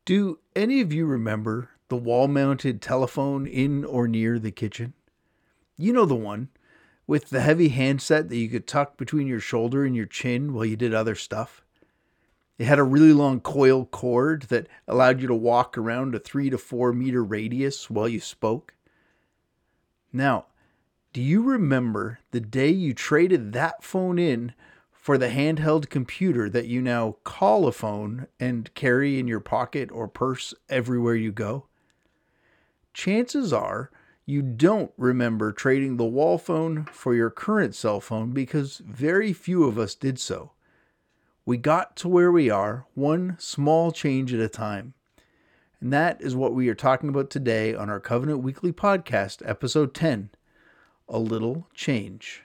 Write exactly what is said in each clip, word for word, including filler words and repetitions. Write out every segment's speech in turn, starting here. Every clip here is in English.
Do any of you remember the wall-mounted telephone in or near the kitchen? You know the one with the heavy handset that you could tuck between your shoulder and your chin while you did other stuff. It had a really long coil cord that allowed you to walk around a three to four meter radius while you spoke. Now, do you remember the day you traded that phone in for the handheld computer that you now call a phone and carry in your pocket or purse everywhere you go? Chances are you don't remember trading the wall phone for your current cell phone because very few of us did so. We got to where we are one small change at a time. And that is what we are talking about today on our Covenant Weekly Podcast, episode ten, A Little Change.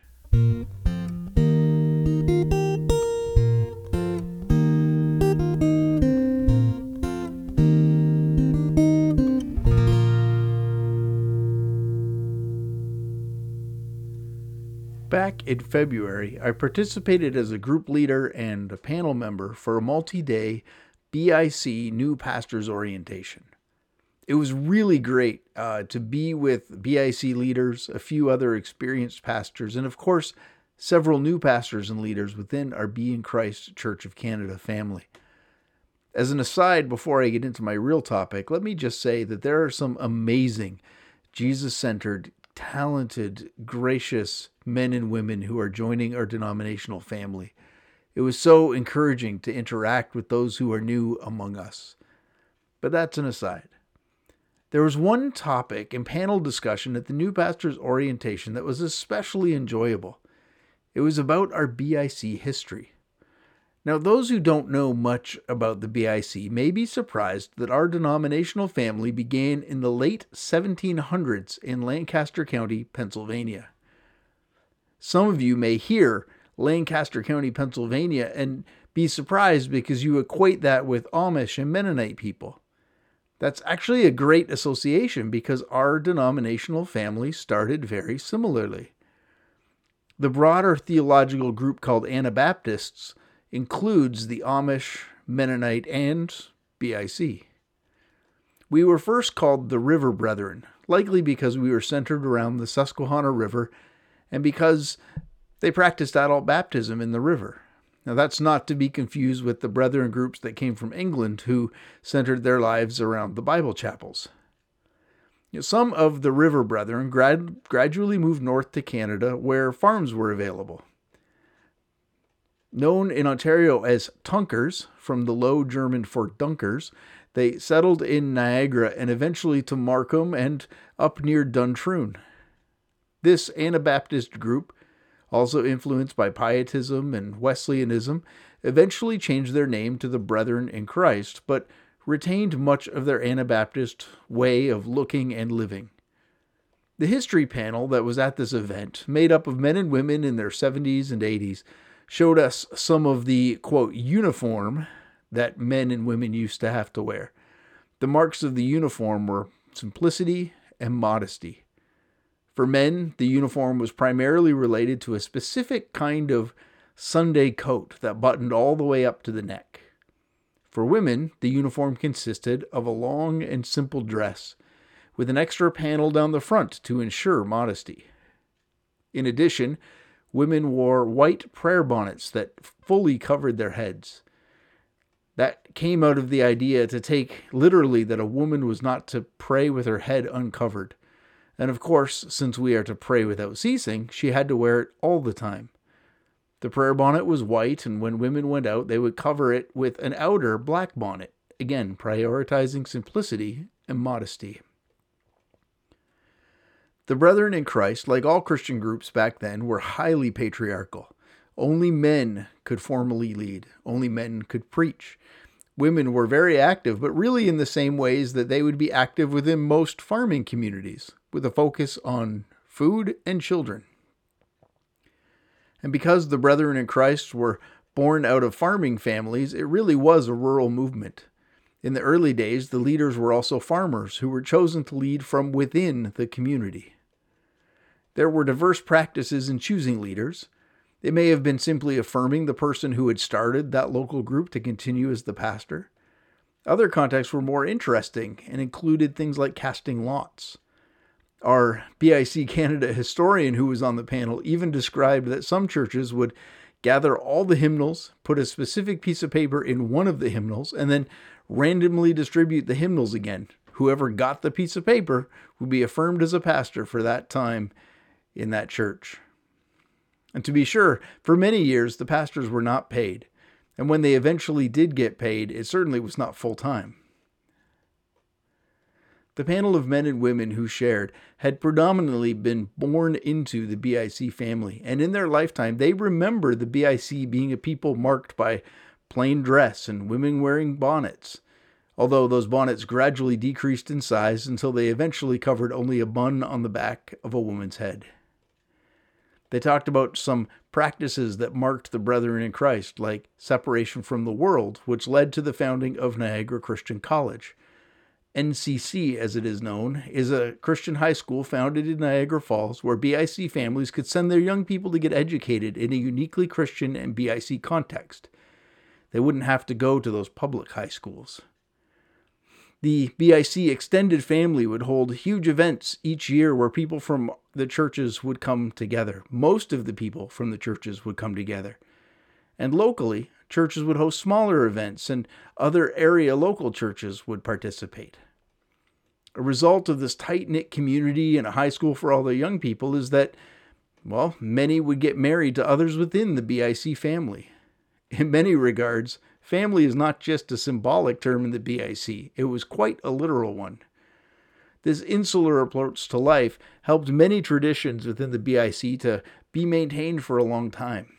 Back in February, I participated as a group leader and a panel member for a multi-day B I C New Pastors Orientation. It was really great uh, to be with B I C leaders, a few other experienced pastors, and of course, several new pastors and leaders within our Be in Christ Church of Canada family. As an aside, before I get into my real topic, let me just say that there are some amazing Jesus-centered, talented, gracious men and women who are joining our denominational family. It was so encouraging to interact with those who are new among us. But that's an aside. There was one topic and panel discussion at the New Pastors Orientation that was especially enjoyable. It was about our B I C history. Now, those who don't know much about the B I C may be surprised that our denominational family began in the late seventeen hundreds in Lancaster County, Pennsylvania. Some of you may hear Lancaster County, Pennsylvania, and be surprised because you equate that with Amish and Mennonite people. That's actually a great association because our denominational family started very similarly. The broader theological group called Anabaptists includes the Amish, Mennonite, and B I C. We were first called the River Brethren, likely because we were centered around the Susquehanna River and because they practiced adult baptism in the river. Now, that's not to be confused with the Brethren groups that came from England who centered their lives around the Bible chapels. You know, some of the River Brethren grad- gradually moved north to Canada where farms were available. Known in Ontario as Tunkers, from the Low German for Dunkers, they settled in Niagara and eventually to Markham and up near Duntroon. This Anabaptist group, also influenced by Pietism and Wesleyanism, eventually changed their name to the Brethren in Christ, but retained much of their Anabaptist way of looking and living. The history panel that was at this event, made up of men and women in their seventies and eighties, showed us some of the, quote, uniform that men and women used to have to wear. The marks of the uniform were simplicity and modesty. For men, the uniform was primarily related to a specific kind of Sunday coat that buttoned all the way up to the neck. For women, the uniform consisted of a long and simple dress, with an extra panel down the front to ensure modesty. In addition, women wore white prayer bonnets that fully covered their heads. That came out of the idea to take literally that a woman was not to pray with her head uncovered. And of course, since we are to pray without ceasing, she had to wear it all the time. The prayer bonnet was white, and when women went out, they would cover it with an outer black bonnet, again prioritizing simplicity and modesty. The Brethren in Christ, like all Christian groups back then, were highly patriarchal. Only men could formally lead. Only men could preach. Women were very active, but really in the same ways that they would be active within most farming communities, with a focus on food and children. And because the Brethren in Christ were born out of farming families, it really was a rural movement. In the early days, the leaders were also farmers who were chosen to lead from within the community. There were diverse practices in choosing leaders. It may have been simply affirming the person who had started that local group to continue as the pastor. Other contexts were more interesting and included things like casting lots. Our B I C Canada historian who was on the panel even described that some churches would gather all the hymnals, put a specific piece of paper in one of the hymnals, and then randomly distribute the hymnals again. Whoever got the piece of paper would be affirmed as a pastor for that time in that church. And to be sure, for many years, the pastors were not paid. And when they eventually did get paid, it certainly was not full-time. The panel of men and women who shared had predominantly been born into the B I C family, and in their lifetime, they remember the B I C being a people marked by plain dress and women wearing bonnets, although those bonnets gradually decreased in size until they eventually covered only a bun on the back of a woman's head. They talked about some practices that marked the brethren in Christ, like separation from the world, which led to the founding of Niagara Christian College. N C C, as it is known, is a Christian high school founded in Niagara Falls where B I C families could send their young people to get educated in a uniquely Christian and B I C context. They wouldn't have to go to those public high schools. The B I C extended family would hold huge events each year where people from the churches would come together. Most of the people from the churches would come together. And locally, churches would host smaller events and other area local churches would participate. A result of this tight-knit community and a high school for all the young people is that, well, many would get married to others within the B I C family. In many regards, family is not just a symbolic term in the B I C, it was quite a literal one. This insular approach to life helped many traditions within the B I C to be maintained for a long time.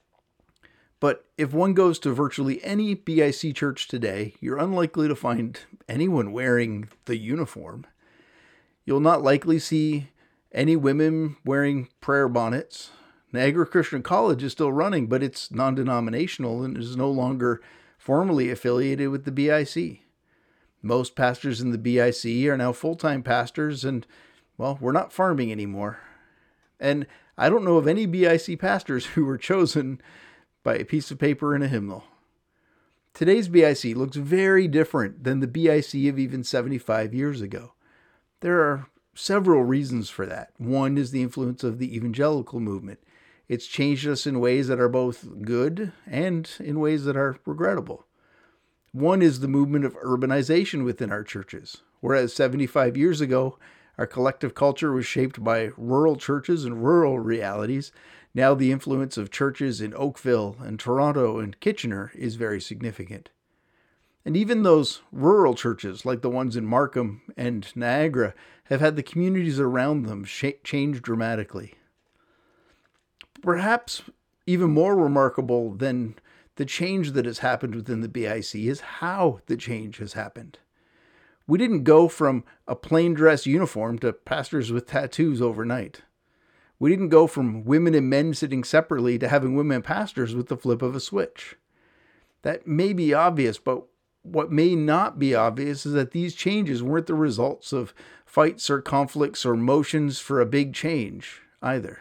But if one goes to virtually any B I C church today, you're unlikely to find anyone wearing the uniform. You'll not likely see any women wearing prayer bonnets. Niagara Christian College is still running, but it's non-denominational and is no longer formally affiliated with the B I C. Most pastors in the B I C are now full-time pastors, and, well, we're not farming anymore. And I don't know of any B I C pastors who were chosen by a piece of paper and a hymnal. Today's B I C looks very different than the B I C of even seventy-five years ago. There are several reasons for that. One is the influence of the evangelical movement. It's changed us in ways that are both good and in ways that are regrettable. One is the movement of urbanization within our churches. Whereas seventy-five years ago, our collective culture was shaped by rural churches and rural realities, now the influence of churches in Oakville and Toronto and Kitchener is very significant. And even those rural churches, like the ones in Markham and Niagara, have had the communities around them sh- change dramatically. Perhaps even more remarkable than the change that has happened within the B I C is how the change has happened. We didn't go from a plain dress uniform to pastors with tattoos overnight. We didn't go from women and men sitting separately to having women pastors with the flip of a switch. That may be obvious, but what may not be obvious is that these changes weren't the results of fights or conflicts or motions for a big change either.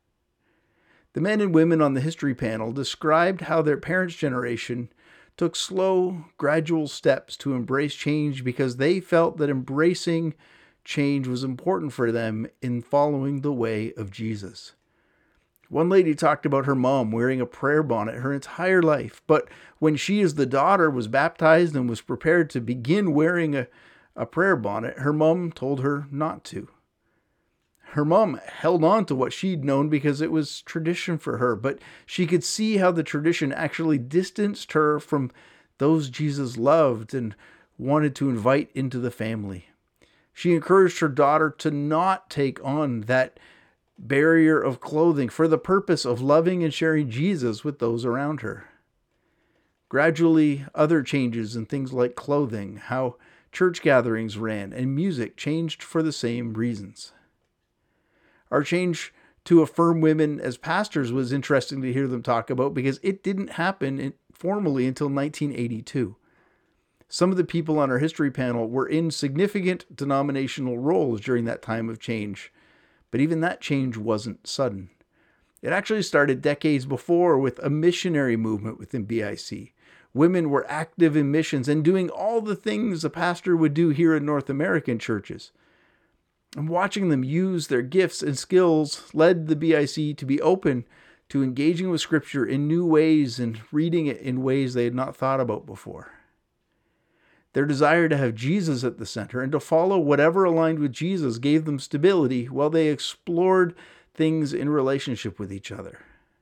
The men and women on the history panel described how their parents' generation took slow, gradual steps to embrace change because they felt that embracing change was important for them in following the way of Jesus. One lady talked about her mom wearing a prayer bonnet her entire life, but when she as the daughter was baptized and was prepared to begin wearing a, a prayer bonnet, her mom told her not to. Her mom held on to what she'd known because it was tradition for her, but she could see how the tradition actually distanced her from those Jesus loved and wanted to invite into the family. She encouraged her daughter to not take on that barrier of clothing for the purpose of loving and sharing Jesus with those around her. Gradually, other changes in things like clothing, how church gatherings ran, and music changed for the same reasons. Our change to affirm women as pastors was interesting to hear them talk about because it didn't happen formally until nineteen eighty-two. Some of the people on our history panel were in significant denominational roles during that time of change, but even that change wasn't sudden. It actually started decades before with a missionary movement within B I C. Women were active in missions and doing all the things a pastor would do here in North American churches. And watching them use their gifts and skills led the B I C to be open to engaging with Scripture in new ways and reading it in ways they had not thought about before. Their desire to have Jesus at the center and to follow whatever aligned with Jesus gave them stability while they explored things in relationship with each other.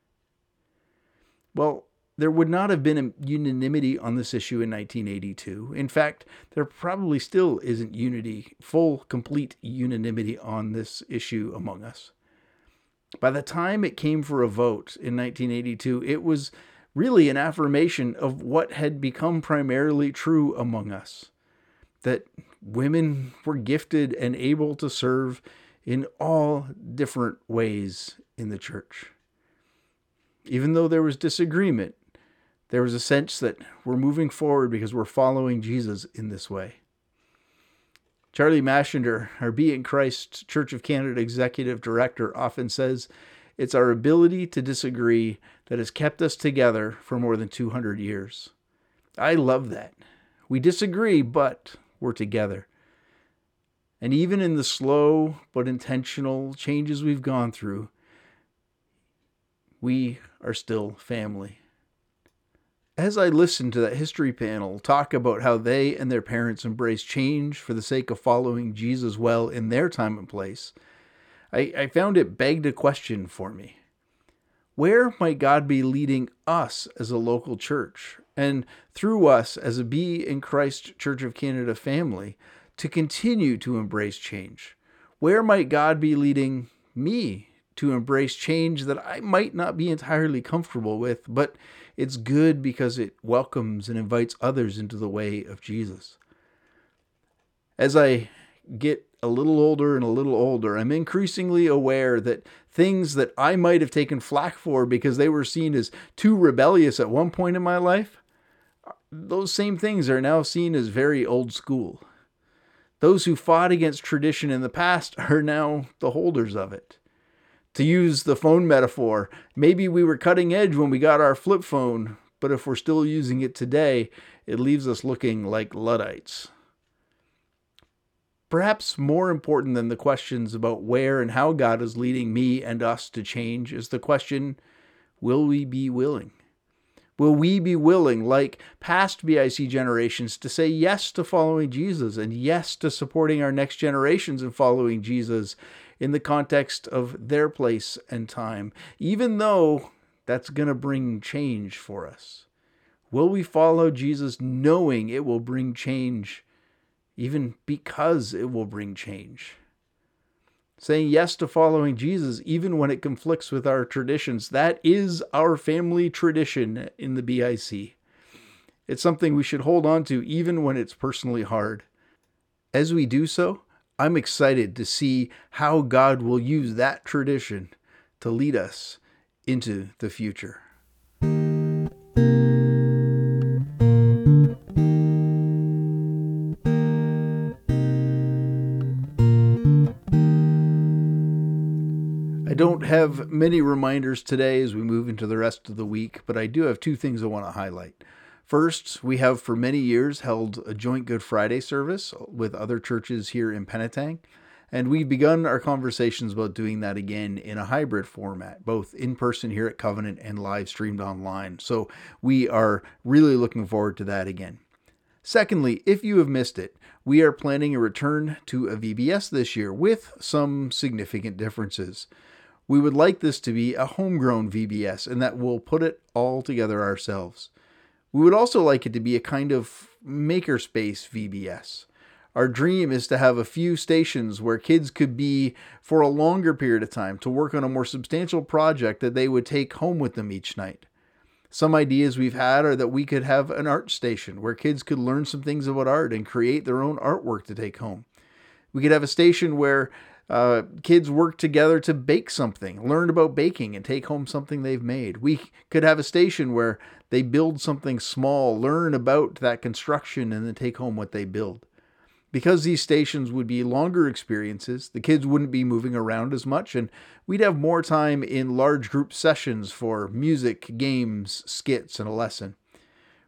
Well, there would not have been a unanimity on this issue in nineteen eighty-two. In fact, there probably still isn't unity, full, complete unanimity on this issue among us. By the time it came for a vote in nineteen eighty-two, it was really an affirmation of what had become primarily true among us, that women were gifted and able to serve in all different ways in the church. Even though there was disagreement, there was a sense that we're moving forward because we're following Jesus in this way. Charlie Mashinder, our Be in Christ Church of Canada Executive Director, often says, it's our ability to disagree that has kept us together for more than two hundred years. I love that. We disagree, but we're together. And even in the slow but intentional changes we've gone through, we are still family. As I listened to that history panel talk about how they and their parents embraced change for the sake of following Jesus well in their time and place, I, I found it begged a question for me. Where might God be leading us as a local church, and through us as a Be in Christ Church of Canada family, to continue to embrace change? Where might God be leading me to embrace change that I might not be entirely comfortable with, but it's good because it welcomes and invites others into the way of Jesus? As I get a little older and a little older, I'm increasingly aware that things that I might have taken flack for because they were seen as too rebellious at one point in my life, those same things are now seen as very old school. Those who fought against tradition in the past are now the holders of it. To use the phone metaphor, maybe we were cutting edge when we got our flip phone, but if we're still using it today, it leaves us looking like Luddites. Perhaps more important than the questions about where and how God is leading me and us to change is the question, will we be willing? Will we be willing, like past B I C generations, to say yes to following Jesus and yes to supporting our next generations in following Jesus in the context of their place and time, even though that's going to bring change for us? Will we follow Jesus knowing it will bring change, even because it will bring change? Saying yes to following Jesus, even when it conflicts with our traditions, that is our family tradition in the B I C. It's something we should hold on to even when it's personally hard. As we do so, I'm excited to see how God will use that tradition to lead us into the future. I don't have many reminders today as we move into the rest of the week, but I do have two things I want to highlight. First, we have for many years held a joint Good Friday service with other churches here in Penetang, and we've begun our conversations about doing that again in a hybrid format, both in person here at Covenant and live streamed online. So we are really looking forward to that again. Secondly, if you have missed it, we are planning a return to a V B S this year with some significant differences. We would like this to be a homegrown V B S and that we'll put it all together ourselves. We would also like it to be a kind of makerspace V B S. Our dream is to have a few stations where kids could be for a longer period of time to work on a more substantial project that they would take home with them each night. Some ideas we've had are that we could have an art station where kids could learn some things about art and create their own artwork to take home. We could have a station where uh, kids work together to bake something, learn about baking, and take home something they've made. We could have a station where they build something small, learn about that construction, and then take home what they build. Because these stations would be longer experiences, the kids wouldn't be moving around as much, and we'd have more time in large group sessions for music, games, skits, and a lesson.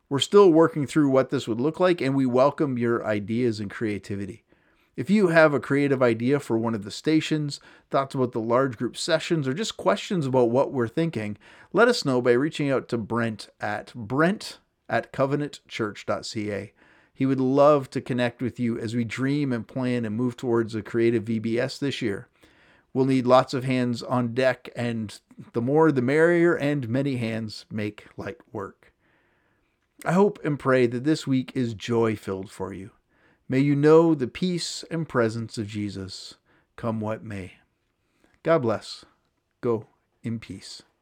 We're still working through what this would look like, and we welcome your ideas and creativity. If you have a creative idea for one of the stations, thoughts about the large group sessions, or just questions about what we're thinking, let us know by reaching out to Brent at brent at covenant church dot c a. He would love to connect with you as we dream and plan and move towards a creative V B S this year. We'll need lots of hands on deck, and the more the merrier, and many hands make light work. I hope and pray that this week is joy-filled for you. May you know the peace and presence of Jesus, come what may. God bless. Go in peace.